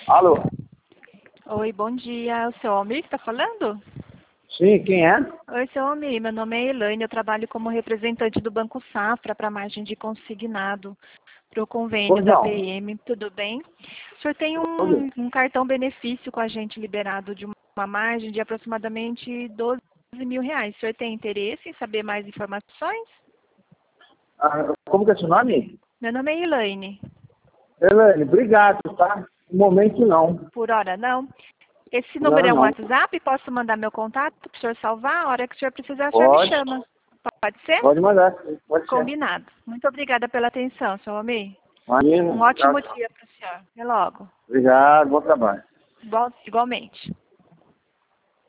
Alô? Oi, bom dia. O seu Almir está falando? Sim, quem é? Oi, seu Almir. Meu nome é Elaine. Eu trabalho como representante do Banco Safra para a margem de consignado para o convênio Pois da não. PM. Tudo bem? O senhor tem Pois não. um cartão benefício com a gente liberado de uma margem de aproximadamente 12 mil reais. O senhor tem interesse em saber mais informações? Como que é seu nome? Meu nome é Elaine. Elaine, obrigado, tá? No momento não. Por hora, não. Esse número Não, é um não. WhatsApp? Posso mandar meu contato para o senhor salvar? A hora que o senhor precisar, o senhor me Pode, chama. Pode ser? pode mandar, pode ser. Combinado. Muito obrigada pela atenção, seu Almir. Imagina. Um Tchau, ótimo tchau. dia para o senhor. Até logo. Obrigado, bom trabalho. Igualmente.